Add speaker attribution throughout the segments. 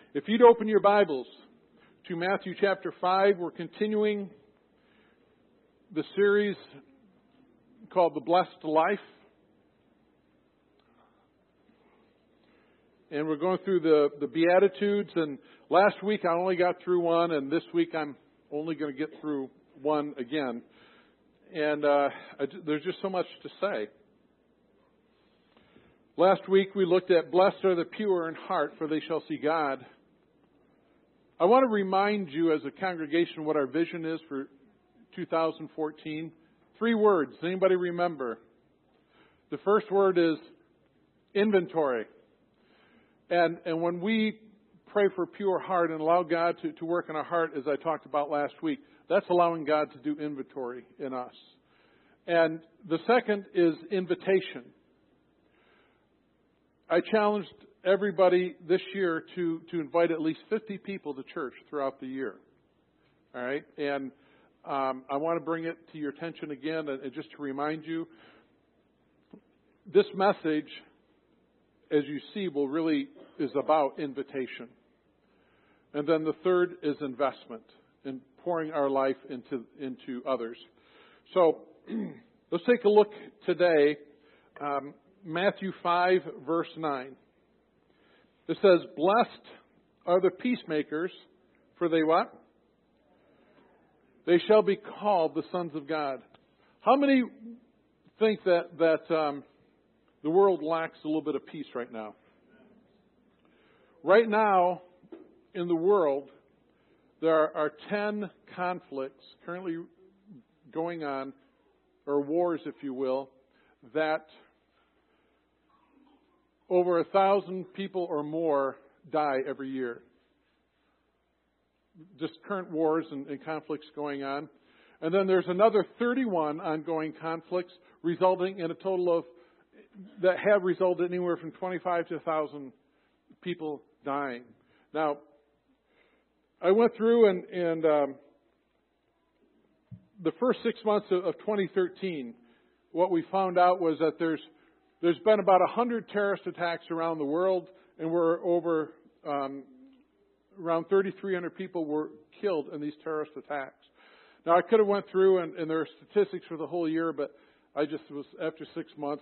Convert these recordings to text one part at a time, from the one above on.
Speaker 1: If you'd open your Bibles to Matthew chapter 5, we're continuing the series called The Blessed Life. And we're going through the Beatitudes. And last week I only got through one, and this week I'm only going to get through one again. And there's just so much to say. Last week we looked at blessed are the pure in heart, for they shall see God. I want to remind you as a congregation what our vision is for 2014. 3 words. Anybody remember? The first word is inventory. And when we pray for a pure heart and allow God to work in our heart, as I talked about last week, that's allowing God to do inventory in us. And the second is invitation. I challenged everybody this year to invite at least 50 people to church throughout the year. All right? And I want to bring it to your attention again, and just to remind you, this message, as you see, is about invitation. And then the third is investment, in pouring our life into others. So let's take a look today, Matthew 5, verse 9. It says, "Blessed are the peacemakers, for they what? They shall be called the sons of God." How many think that the world lacks a little bit of peace right now? Right now, in the world, there are 10 conflicts currently going on, or wars, if you will, that over 1,000 people or more die every year. Just current wars and conflicts going on. And then there's another 31 ongoing conflicts resulting in a total of, that have resulted anywhere from 25 to 1,000 people dying. Now, I went through and the first 6 months of 2013, what we found out was that there's been about 100 terrorist attacks around the world, and we're over around 3,300 people were killed in these terrorist attacks. Now, I could have went through, and there are statistics for the whole year, but I just was, after 6 months,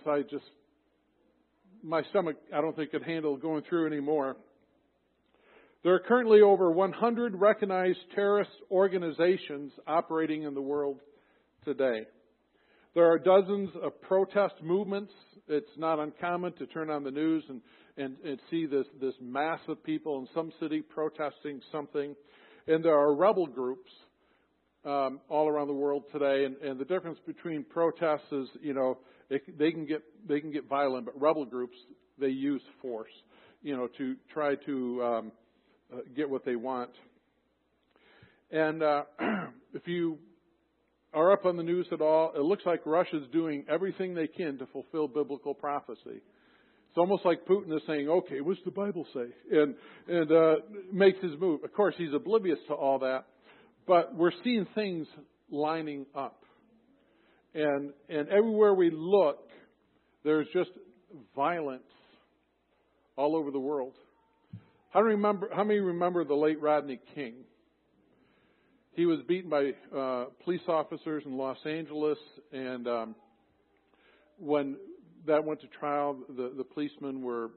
Speaker 1: my stomach, I don't think, could handle going through anymore. There are currently over 100 recognized terrorist organizations operating in the world today. There are dozens of protest movements. It's not uncommon to turn on the news and see this mass of people in some city protesting something. And there are rebel groups all around the world today. And the difference between protests is, they can get violent, but rebel groups, they use force, to try to get what they want. And if you are up on the news at all, it looks like Russia's doing everything they can to fulfill biblical prophecy. It's almost like Putin is saying, okay, what's the Bible say? And makes his move. Of course, he's oblivious to all that. But we're seeing things lining up. And everywhere we look, there's just violence all over the world. How many remember the late Rodney King? He was beaten by police officers in Los Angeles, and when that went to trial, the policemen were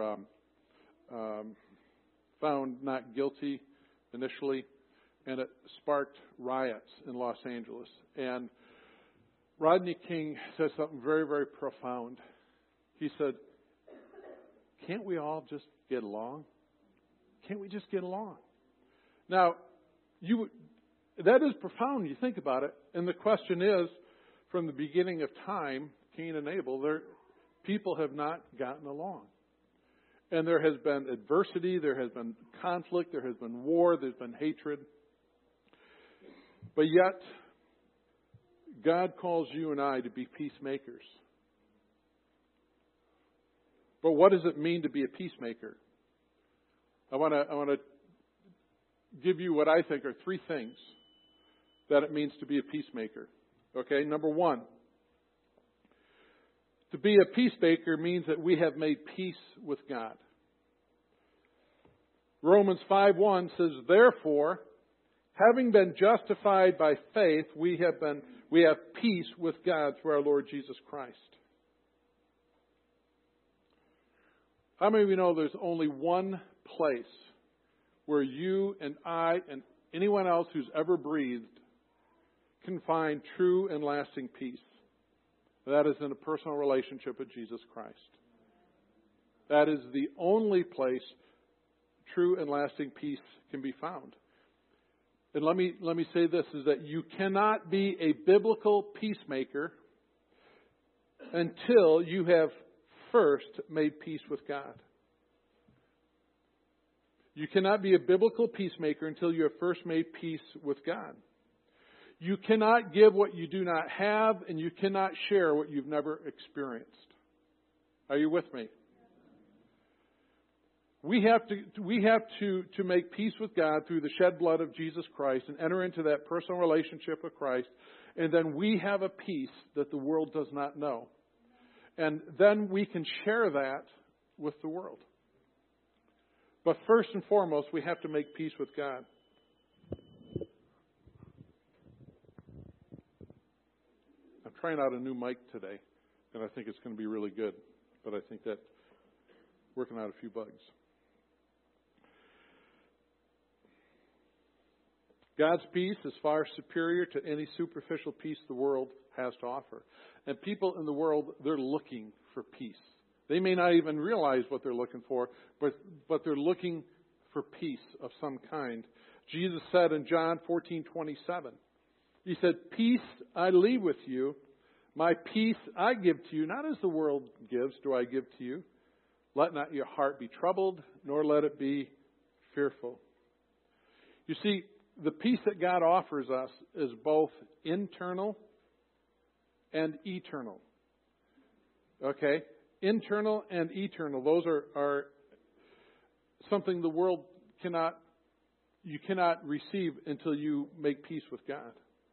Speaker 1: found not guilty initially, and it sparked riots in Los Angeles. And Rodney King said something very, very profound. He said, "Can't we all just get along? Can't we just get along?" Now, that is profound when you think about it. And the question is, from the beginning of time, Cain and Abel, people have not gotten along. And there has been adversity, there has been conflict, there has been war, there's been hatred. But yet, God calls you and I to be peacemakers. But what does it mean to be a peacemaker? I want to give you what I think are 3 things that it means to be a peacemaker. Okay, number 1. To be a peacemaker means that we have made peace with God. Romans 5:1 says, "Therefore, having been justified by faith, we have peace with God through our Lord Jesus Christ." How many of you know there's only one place where you and I and anyone else who's ever breathed can find true and lasting peace? That is in a personal relationship with Jesus Christ. That is the only place true and lasting peace can be found. And let me say this, is that you cannot be a biblical peacemaker until you have first made peace with God. You cannot be a biblical peacemaker until you have first made peace with God. You cannot give what you do not have, and you cannot share what you've never experienced. Are you with me? We have to make peace with God through the shed blood of Jesus Christ and enter into that personal relationship with Christ. And then we have a peace that the world does not know. And then we can share that with the world. But first and foremost, we have to make peace with God. I'm trying out a new mic today, and I think it's going to be really good. But I think that working out a few bugs. God's peace is far superior to any superficial peace the world has to offer. And people in the world, they're looking for peace. They may not even realize what they're looking for, but they're looking for peace of some kind. Jesus said in John 14:27, He said, "Peace I leave with you, my peace I give to you, not as the world gives do I give to you. Let not your heart be troubled, nor let it be fearful." You see, the peace that God offers us is both internal and eternal. Okay? Internal and eternal. Those are something the world you cannot receive until you make peace with God.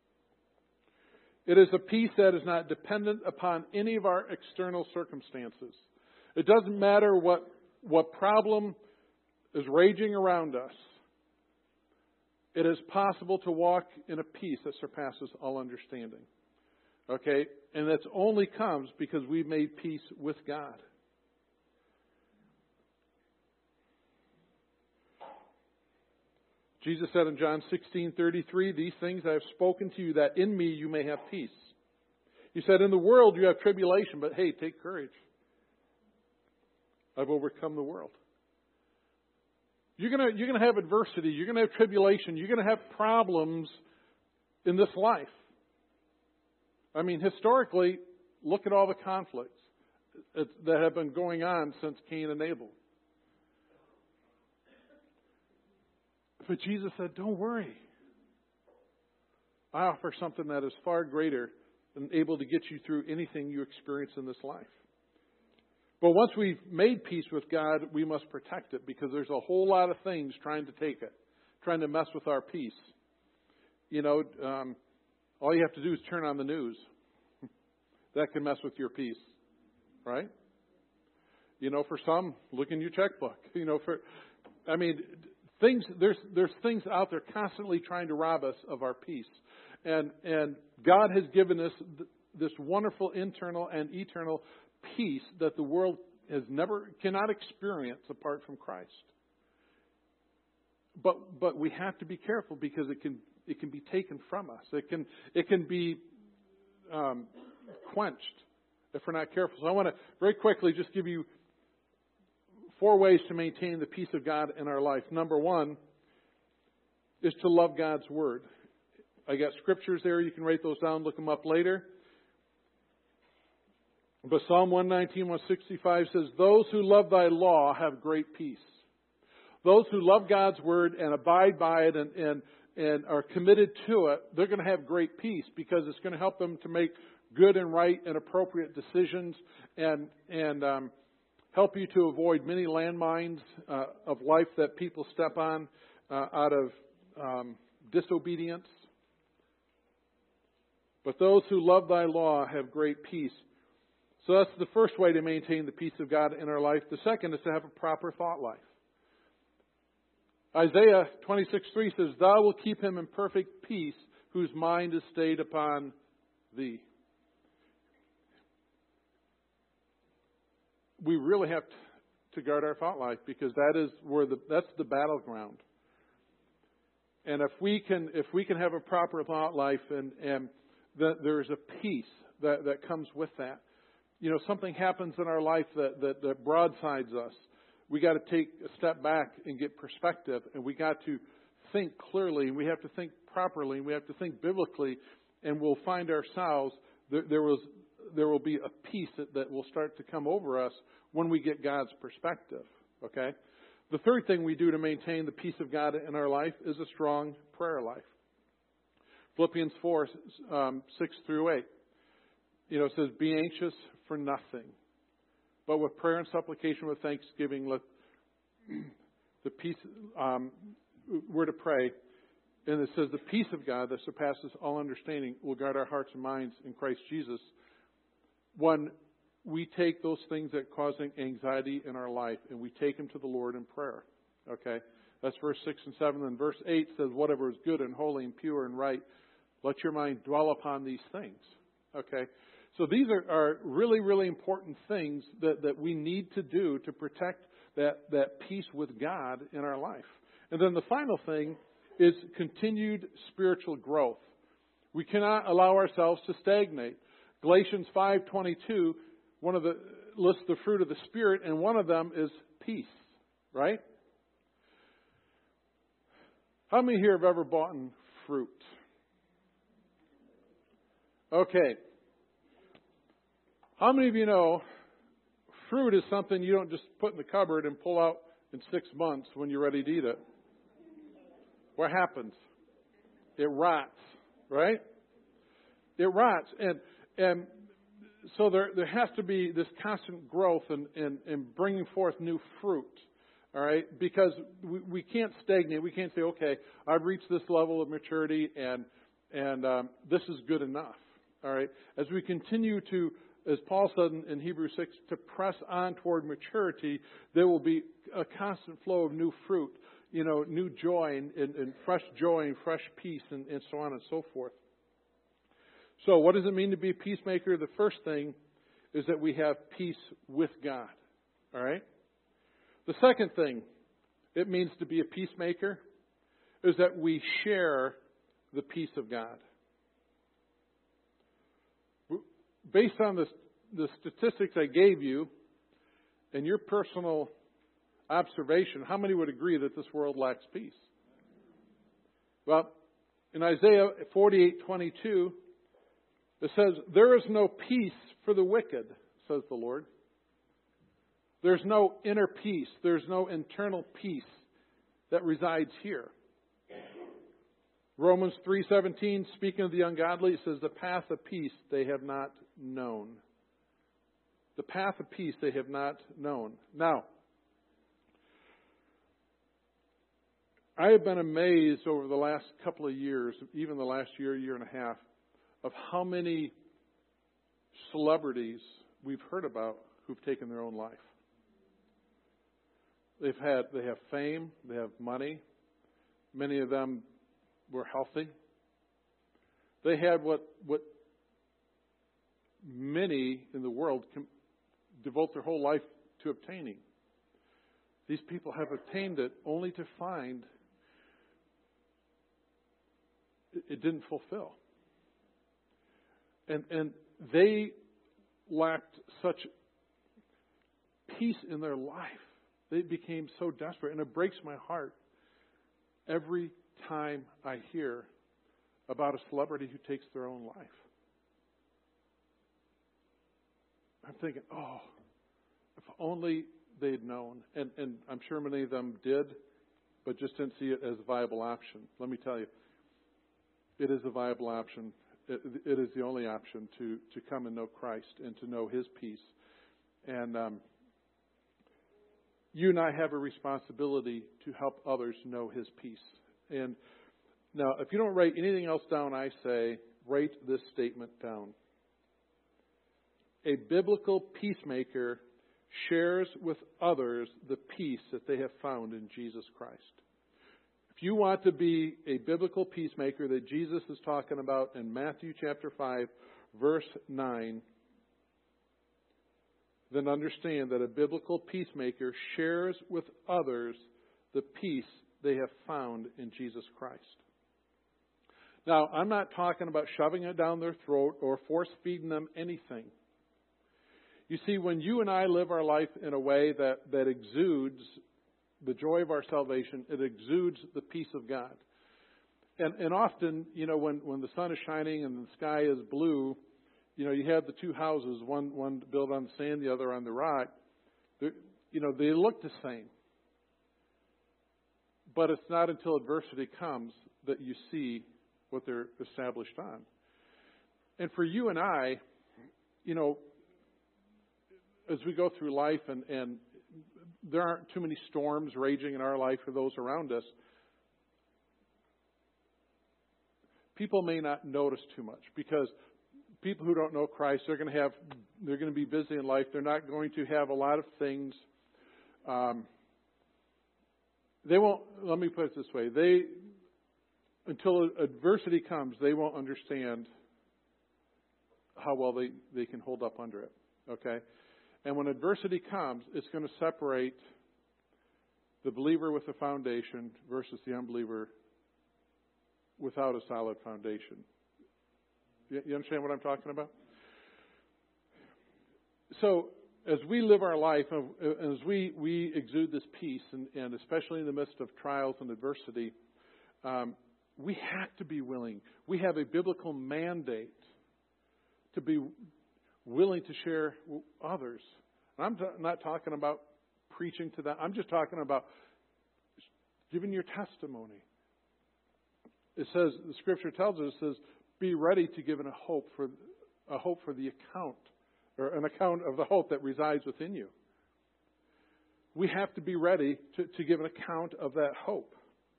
Speaker 1: It is a peace that is not dependent upon any of our external circumstances. It doesn't matter what problem is raging around us. It is possible to walk in a peace that surpasses all understanding. Okay? And that only comes because we've made peace with God. Jesus said in John 16:33, "These things I have spoken to you, that in me you may have peace." He said, "In the world you have tribulation, but hey, take courage. I've overcome the world." You're gonna have adversity. You're gonna have tribulation. You're gonna have problems in this life. I mean, historically, look at all the conflicts that have been going on since Cain and Abel. But Jesus said, "Don't worry. I offer something that is far greater than able to get you through anything you experience in this life." But once we've made peace with God, we must protect it, because there's a whole lot of things trying to take it, trying to mess with our peace. You know, all you have to do is turn on the news. That can mess with your peace, right? You know, for some, look in your checkbook. You know, there's things out there constantly trying to rob us of our peace. And God has given us this wonderful internal and eternal peace that the world cannot experience apart from Christ. But we have to be careful, because it can be taken from us. It can be quenched if we're not careful. So I want to very quickly just give you 4 ways to maintain the peace of God in our life. Number 1 is to love God's Word. I got scriptures there. You can write those down, look them up later. But Psalm 119, 165 says, "Those who love thy law have great peace." Those who love God's Word and abide by it and are committed to it, they're going to have great peace, because it's going to help them to make good and right and appropriate decisions and help you to avoid many landmines of life that people step on out of disobedience. But those who love thy law have great peace. So that's the first way to maintain the peace of God in our life. The second is to have a proper thought life. Isaiah 26:3 says, Thou wilt keep him in perfect peace, whose mind is stayed upon Thee. We really have to guard our thought life, because that's the battleground. And if we can have a proper thought life, and there's a peace that comes with that. Something happens in our life that broadsides us. We got to take a step back and get perspective, and we got to think clearly, and we have to think properly, and we have to think biblically, and we'll find ourselves, there will be a peace that will start to come over us when we get God's perspective. Okay? The third thing we do to maintain the peace of God in our life is a strong prayer life. Philippians 4, 6 through 8. It says, Be anxious for nothing, but with prayer and supplication with thanksgiving, let the peace, we're to pray. And it says, the peace of God that surpasses all understanding will guard our hearts and minds in Christ Jesus. When we take those things that cause anxiety in our life and we take them to the Lord in prayer. Okay? That's verse 6 and 7. And verse 8 says, whatever is good and holy and pure and right, let your mind dwell upon these things. Okay? So these are really, really important things that we need to do to protect that peace with God in our life. And then the final thing is continued spiritual growth. We cannot allow ourselves to stagnate. Galatians 5:22, one of the lists the fruit of the Spirit, and one of them is peace, right? How many here have ever bought fruit? Okay. How many of you know fruit is something you don't just put in the cupboard and pull out in 6 months when you're ready to eat it? What happens? It rots, right? It rots. And so there has to be this constant growth and bringing forth new fruit, all right? Because we can't stagnate. We can't say, okay, I've reached this level of maturity and this is good enough, all right? As we continue to, as Paul said in Hebrews 6, to press on toward maturity, there will be a constant flow of new fruit, new joy and fresh joy and fresh peace and so on and so forth. So what does it mean to be a peacemaker? The first thing is that we have peace with God. All right? The second thing it means to be a peacemaker is that we share the peace of God. Based on the statistics I gave you and your personal observation, how many would agree that this world lacks peace? Well, in Isaiah 48:22, it says, there is no peace for the wicked, says the Lord. There's no inner peace. There's no internal peace that resides here. Romans 3:17, speaking of the ungodly, it says, the path of peace they have not known. The path of peace they have not known. Now, I have been amazed over the last couple of years, even the last year and a half, of how many celebrities we've heard about who've taken their own life. They have fame, they have money. Many of them were healthy. They had what many in the world can devote their whole life to obtaining. These people have obtained it only to find it didn't fulfill. And they lacked such peace in their life. They became so desperate. And it breaks my heart every time I hear about a celebrity who takes their own life. I'm thinking, oh, if only they'd known. And I'm sure many of them did, but just didn't see it as a viable option. Let me tell you, it is a viable option. It is the only option to come and know Christ and to know His peace. And you and I have a responsibility to help others know His peace. And now, if you don't write anything else down, I say, write this statement down. A biblical peacemaker shares with others the peace that they have found in Jesus Christ. you want to be a biblical peacemaker that Jesus is talking about in Matthew chapter 5, verse 9, then understand that a biblical peacemaker shares with others the peace they have found in Jesus Christ. Now, I'm not talking about shoving it down their throat or force-feeding them anything. You see, when you and I live our life in a way that exudes the joy of our salvation, it exudes the peace of God. And often, when the sun is shining and the sky is blue, you have the two houses, one built on the sand, the other on the rock. They look the same. But it's not until adversity comes that you see what they're established on. And for you and I, as we go through life and there aren't too many storms raging in our life or those around us, people may not notice too much because people who don't know Christ, they're going to be busy in life. They're not going to have a lot of things. They won't, let me put it this way, until adversity comes, they won't understand how well they can hold up under it. Okay? And when adversity comes, it's going to separate the believer with a foundation versus the unbeliever without a solid foundation. You understand what I'm talking about? So, as we live our life, as we exude this peace, and especially in the midst of trials and adversity, we have to be willing. We have a biblical mandate to be willing to share others. I'm not talking about preaching to them. I'm just talking about giving your testimony. It says, the Scripture tells us, it says, be ready to give a hope for the account, or an account of the hope that resides within you. We have to be ready to give an account of that hope.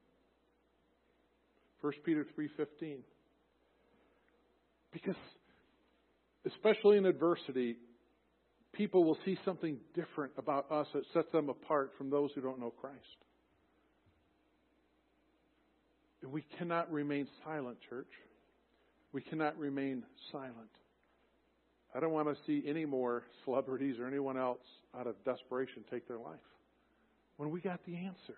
Speaker 1: 1 Peter 3:15. Because, especially in adversity, people will see something different about us that sets them apart from those who don't know Christ. And we cannot remain silent, church. We cannot remain silent. I don't want to see any more celebrities or anyone else out of desperation take their life when we got the answer.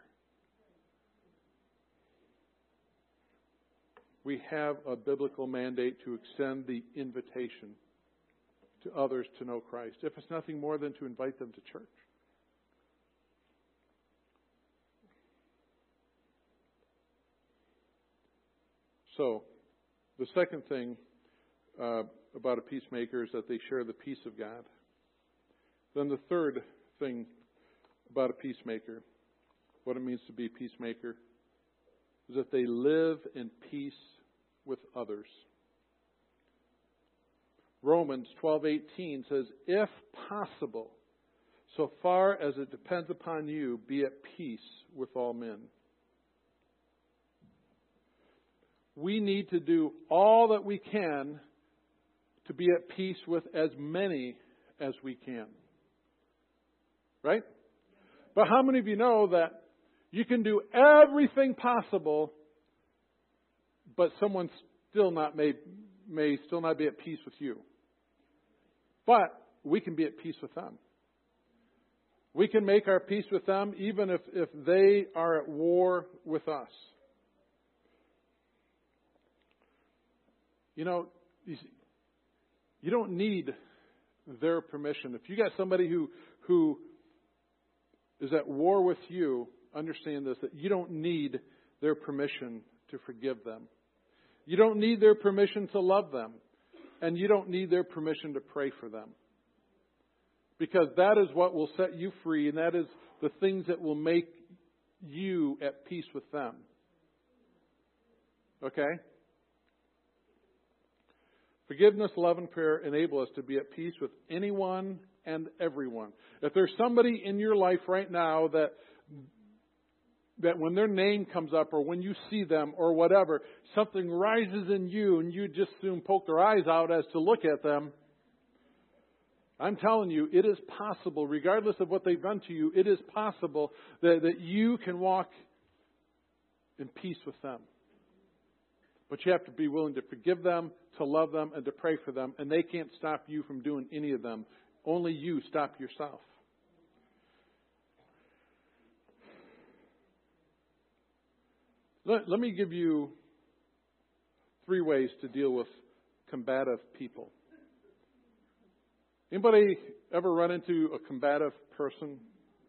Speaker 1: We have a biblical mandate to extend the invitation to others to know Christ, if it's nothing more than to invite them to church. So, the second thing about a peacemaker is that they share the peace of God. Then the third thing about a peacemaker, what it means to be a peacemaker, is that they live in peace with others. Romans 12:18 says, if possible, so far as it depends upon you, be at peace with all men. We need to do all that we can to be at peace with as many as we can. Right? But how many of you know that you can do everything possible, but someone still may still not be at peace with you? But we can be at peace with them. We can make our peace with them even if they are at war with us. You don't need their permission. If you got somebody who is at war with you, understand this, that you don't need their permission to forgive them. You don't need their permission to love them. And you don't need their permission to pray for them. Because that is what will set you free, and that is the things that will make you at peace with them. Okay? Forgiveness, love, and prayer enable us to be at peace with anyone and everyone. If there's somebody in your life right now that when their name comes up or when you see them or whatever, something rises in you and you just soon poke their eyes out as to look at them, I'm telling you, it is possible, regardless of what they've done to you, it is possible that you can walk in peace with them. But you have to be willing to forgive them, to love them, and to pray for them. And they can't stop you from doing any of them. Only you stop yourself. Let me give you 3 ways to deal with combative people. Anybody ever run into a combative person?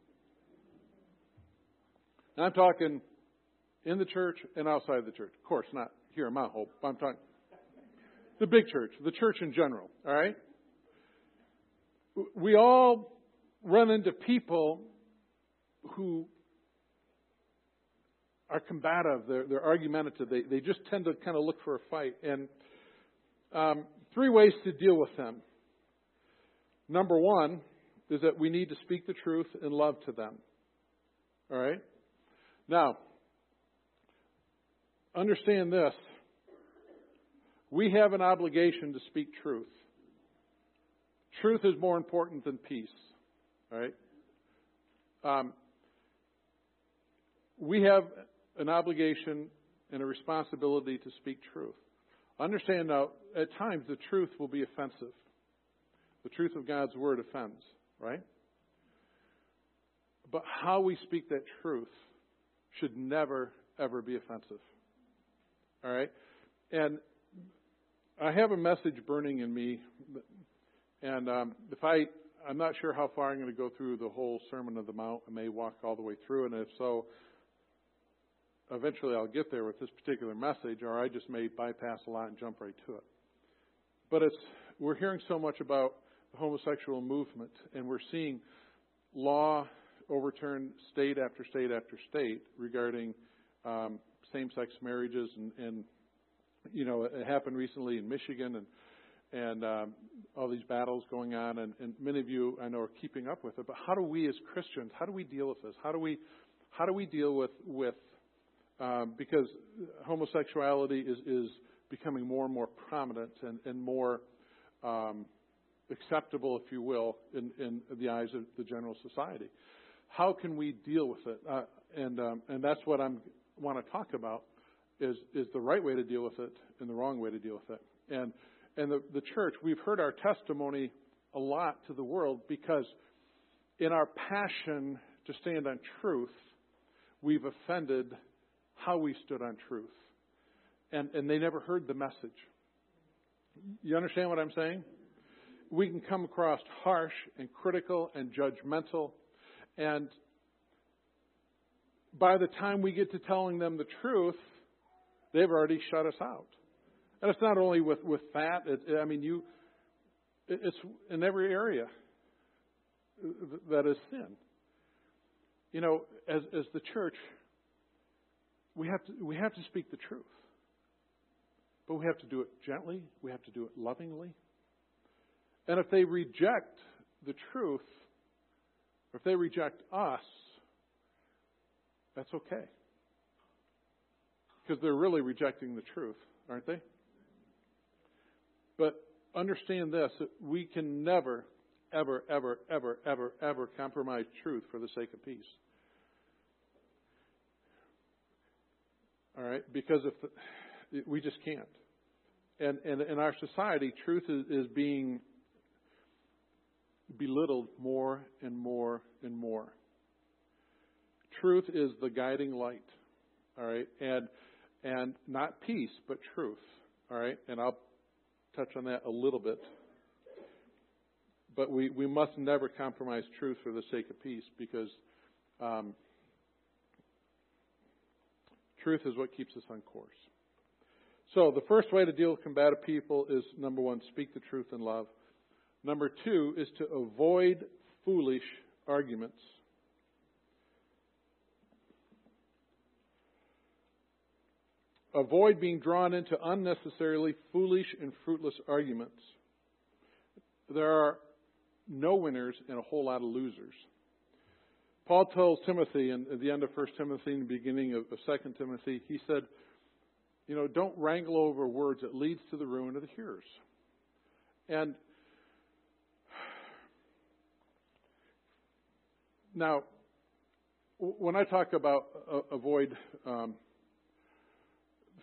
Speaker 1: Now, I'm talking in the church and outside the church. Of course, not here in Mount Hope. I'm talking the big church, the church in general. All right? We all run into people who are combative. They're argumentative. They just tend to kind of look for a fight. And 3 ways to deal with them. Number 1 is that we need to speak the truth in love to them. All right? Now, understand this. We have an obligation to speak truth. Truth is more important than peace. All right? We have an obligation and a responsibility to speak truth. Understand now, at times the truth will be offensive. The truth of God's Word offends, right? But how we speak that truth should never, ever be offensive. All right? And I have a message burning in me. And I'm not sure how far I'm going to go through the whole Sermon on the Mount. I may walk all the way through. And if so, eventually I'll get there with this particular message, or I just may bypass a lot and jump right to it. But we're hearing so much about the homosexual movement, and we're seeing law overturn state after state after state regarding same-sex marriages, and you know, it happened recently in Michigan, and all these battles going on, and many of you I know are keeping up with it. But how do we as Christians, how do we deal with this? How do we deal with because homosexuality is becoming more and more prominent and more acceptable, if you will, in the eyes of the general society. How can we deal with it? And that's what I want to talk about is the right way to deal with it and the wrong way to deal with it. And the church, we've heard our testimony a lot to the world because in our passion to stand on truth, we've offended how we stood on truth. And they never heard the message. You understand what I'm saying? We can come across harsh and critical and judgmental. And by the time we get to telling them the truth, they've already shut us out. And it's not only with that. It's in every area that is sin. You know, as the church, we have to speak the truth. But we have to do it gently. We have to do it lovingly. And if they reject the truth, or if they reject us, that's okay. Because they're really rejecting the truth, aren't they? But understand this, that we can never, ever, ever, ever, ever, ever compromise truth for the sake of peace. All right? Because we just can't. And in our society, truth is being belittled more and more and more. Truth is the guiding light. All right? And not peace, but truth. All right? And I'll touch on that a little bit. But we must never compromise truth for the sake of peace, because truth is what keeps us on course. So the first way to deal with combative people is, number 1, speak the truth in love. Number 2 is to avoid foolish arguments. Avoid being drawn into unnecessarily foolish and fruitless arguments. There are no winners and a whole lot of losers. Paul tells Timothy at the end of 1 Timothy and the beginning of 2 Timothy, he said, you know, don't wrangle over words. It leads to the ruin of the hearers. And now, when I talk about avoid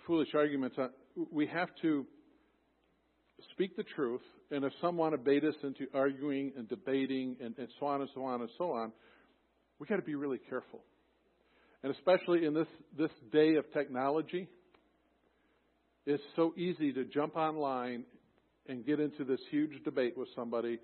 Speaker 1: foolish arguments. We have to speak the truth, and if some want to bait us into arguing and debating and so on and so on and so on, we got to be really careful. And especially in this day of technology, it's so easy to jump online and get into this huge debate with somebody.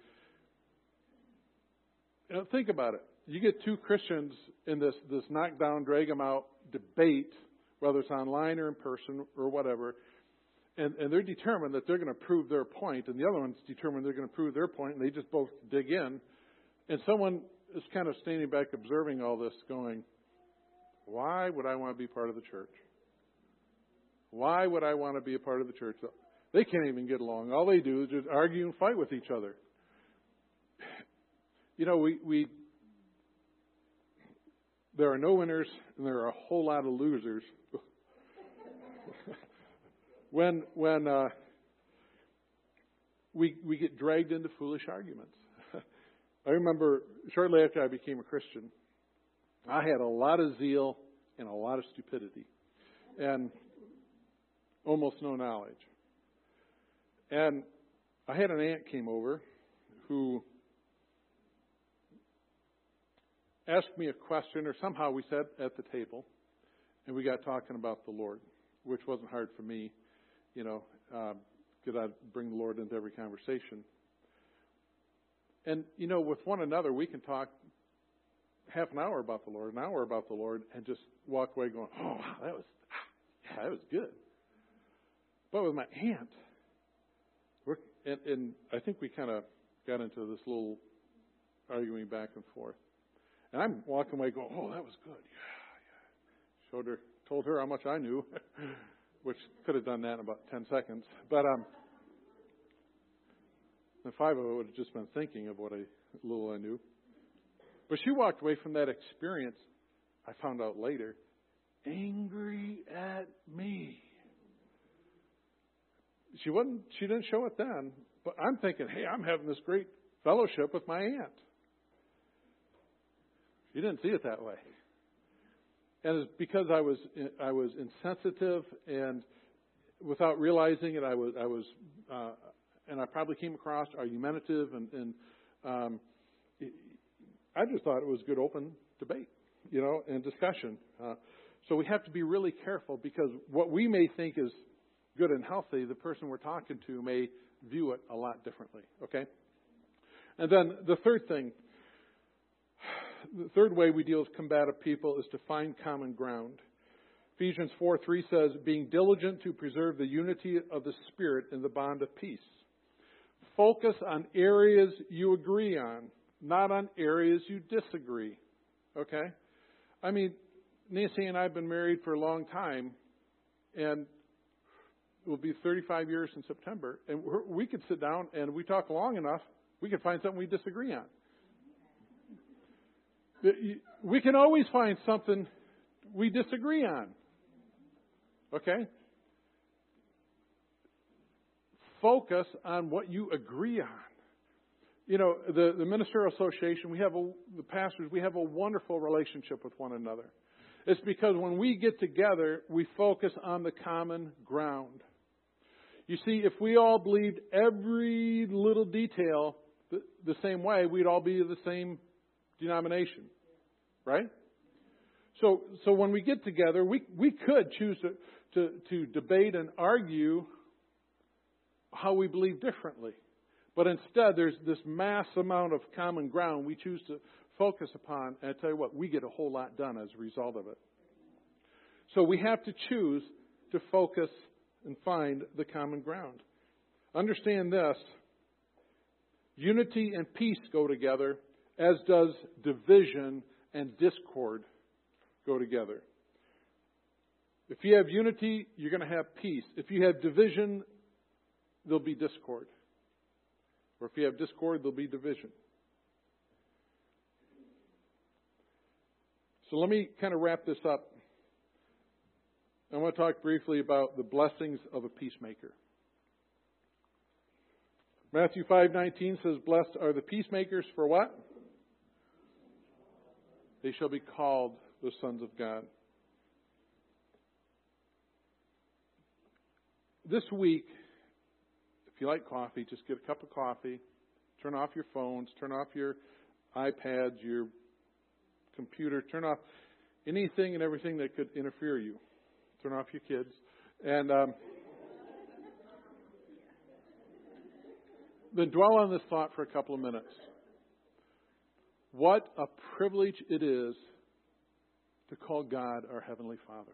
Speaker 1: You know, think about it. You get two Christians in this knockdown, drag them out debate, whether it's online or in person or whatever, and they're determined that they're going to prove their point, and the other one's determined they're going to prove their point, and they just both dig in. And someone is kind of standing back observing all this going, why would I want to be part of the church? Why would I want to be a part of the church? They can't even get along. All they do is just argue and fight with each other. You know, there are no winners and there are a whole lot of losers. when we get dragged into foolish arguments. I remember shortly after I became a Christian, I had a lot of zeal and a lot of stupidity and almost no knowledge. And I had an aunt came over who asked me a question, or somehow we sat at the table and we got talking about the Lord, which wasn't hard for me, you know, because I'd bring the Lord into every conversation. And, you know, with one another, we can talk half an hour about the Lord, an hour about the Lord, and just walk away going, oh, wow, that was good. But with my aunt, and I think we kind of got into this little arguing back and forth. And I'm walking away going, oh, that was good. Yeah. Told her how much I knew, which could have done that in about 10 seconds. But the 5 of it would have just been thinking of what little I knew. But she walked away from that experience, I found out later, angry at me. She didn't show it then, but I'm thinking, hey, I'm having this great fellowship with my aunt. She didn't see it that way. And it's because I was insensitive, and without realizing it, I was and I probably came across argumentative, and I just thought it was good open debate, you know, and discussion. So we have to be really careful, because what we may think is good and healthy, the person we're talking to may view it a lot differently. Okay? And then the third thing, the third way we deal with combative people is to find common ground. Ephesians 4:3 says, being diligent to preserve the unity of the Spirit in the bond of peace. Focus on areas you agree on, not on areas you disagree. Okay? I mean, Nancy and I have been married for a long time, and it will be 35 years in September, and we could sit down and we talk long enough, we could find something we disagree on. We can always find something we disagree on. Okay? Focus on what you agree on. You know, the Ministerial Association, the pastors, we have a wonderful relationship with one another. It's because when we get together, we focus on the common ground. You see, if we all believed every little detail the same way, we'd all be the same denomination, right? So when we get together, we could choose to debate and argue how we believe differently. But instead, there's this mass amount of common ground we choose to focus upon. And I tell you what, we get a whole lot done as a result of it. So we have to choose to focus and find the common ground. Understand this. Unity and peace go together, as does division and discord go together. If you have unity, you're going to have peace. If you have division, there'll be discord. Or if you have discord, there'll be division. So let me kind of wrap this up. I want to talk briefly about the blessings of a peacemaker. Matthew 5:19 says, blessed are the peacemakers, for what? They shall be called the sons of God. this week, if you like coffee, just get a cup of coffee, turn off your phones, turn off your iPads, your computer, turn off anything and everything that could interfere you. Turn off your kids. And then dwell on this thought for a couple of minutes. What a privilege it is to call God our Heavenly Father.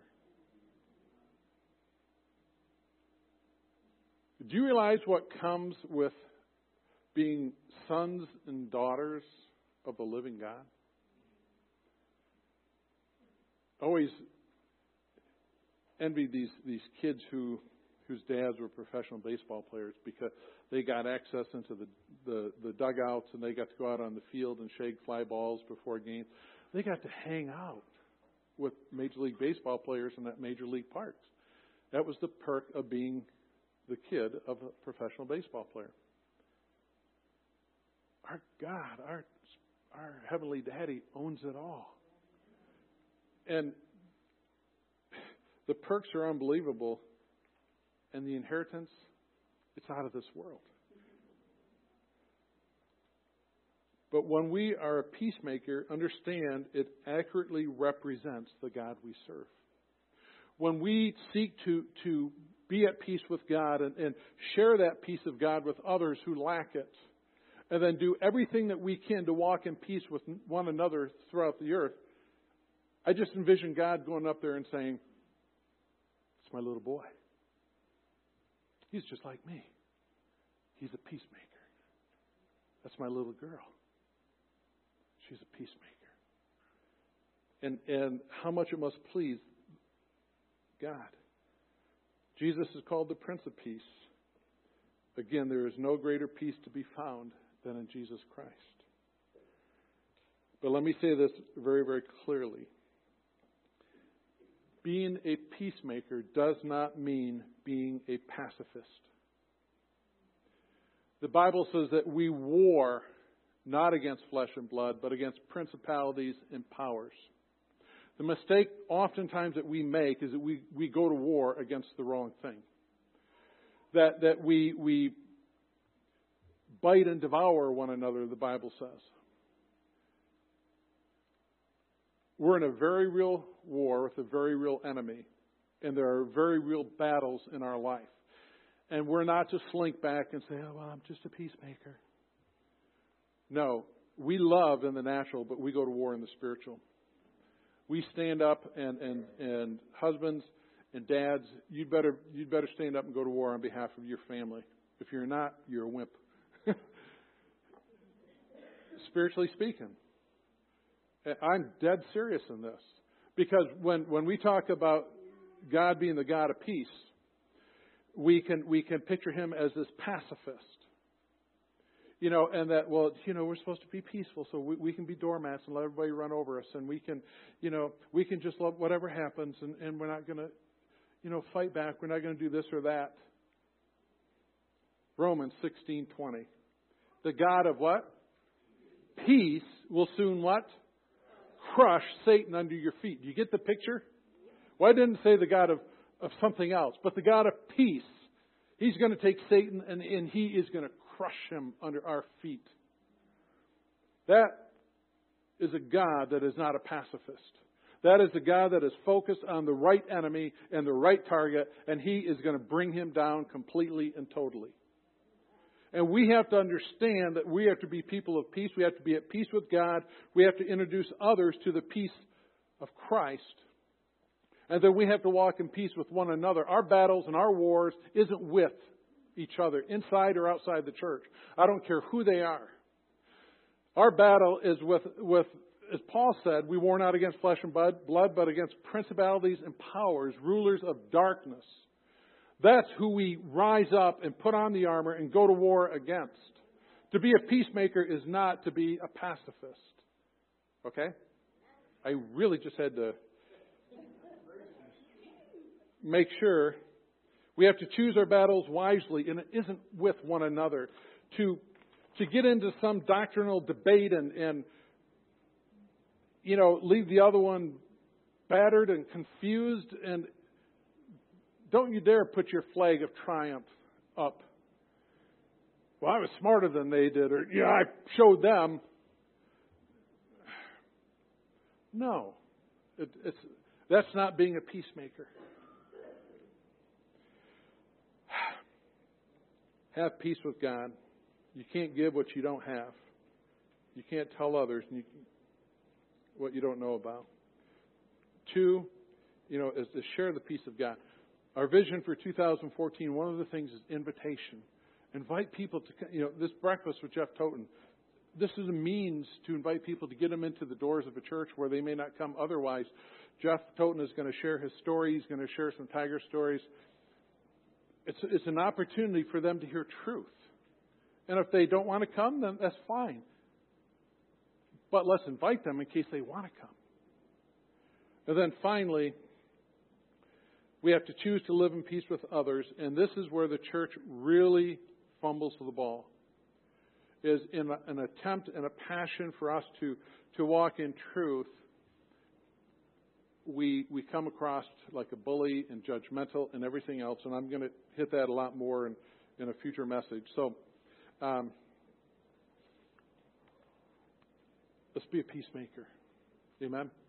Speaker 1: Do you realize what comes with being sons and daughters of the living God? Always envied these kids whose dads were professional baseball players because they got access into the dugouts and they got to go out on the field and shake fly balls before games. They got to hang out with Major League Baseball players in that Major League parks. That was the perk of being the kid of a professional baseball player. Our God, our Heavenly Daddy owns it all. And the perks are unbelievable. And the inheritance, it's out of this world. But when we are a peacemaker, understand it accurately represents the God we serve. When we seek to be at peace with God and share that peace of God with others who lack it, and then do everything that we can to walk in peace with one another throughout the earth, I just envision God going up there and saying, "It's my little boy. He's just like me. He's a peacemaker. That's my little girl. She's a peacemaker." And how much it must please God. Jesus is called the Prince of Peace. Again, there is no greater peace to be found than in Jesus Christ. But let me say this very, very clearly. Being a peacemaker does not mean being a pacifist. The Bible says that we war not against flesh and blood, but against principalities and powers. The mistake oftentimes that we make is that we go to war against the wrong thing. That we bite and devour one another, the Bible says. We're in a very real war with a very real enemy. And there are very real battles in our life. And we're not to slink back and say, "Oh, well, I'm just a peacemaker." No, we love in the natural, but we go to war in the spiritual. We stand up and husbands and dads, you'd better stand up and go to war on behalf of your family. If you're not, you're a wimp. Spiritually speaking. I'm dead serious in this. Because when we talk about God being the God of peace, we can picture Him as this pacifist. And that, we're supposed to be peaceful, so we can be doormats and let everybody run over us, and we can just love whatever happens, and we're not going to, fight back. We're not going to do this or that. Romans 16:20. The God of what? Peace will soon what? Crush Satan under your feet. Do you get the picture? Well, I didn't say the God of something else, but the God of peace. He's going to take Satan and He is going to crush him under our feet. That is a God that is not a pacifist. That is a God that is focused on the right enemy and the right target, and He is going to bring him down completely and totally. And we have to understand that we have to be people of peace. We have to be at peace with God. We have to introduce others to the peace of Christ. And then we have to walk in peace with one another. Our battles and our wars isn't with each other, inside or outside the church. I don't care who they are. Our battle is with, as Paul said, we war not against flesh and blood, but against principalities and powers, rulers of darkness. That's who we rise up and put on the armor and go to war against. To be a peacemaker is not to be a pacifist. Okay? I really just had to make sure we have to choose our battles wisely, and it isn't with one another. To get into some doctrinal debate and leave the other one battered and confused and don't you dare put your flag of triumph up. Well, I was smarter than they did, or I showed them. No, that's not being a peacemaker. Have peace with God. You can't give what you don't have. You can't tell others what you don't know about. 2, is to share the peace of God. Our vision for 2014, one of the things is invitation. Invite people to, this breakfast with Jeff Toten. This is a means to invite people to get them into the doors of a church where they may not come otherwise. Jeff Toten is going to share his story. He's going to share some tiger stories. It's an opportunity for them to hear truth. And if they don't want to come, then that's fine. But let's invite them in case they want to come. And then finally, we have to choose to live in peace with others. And this is where the church really fumbles the ball. Is in an attempt and a passion for us to walk in truth, we come across like a bully and judgmental and everything else. And I'm going to hit that a lot more in a future message. So let's be a peacemaker. Amen.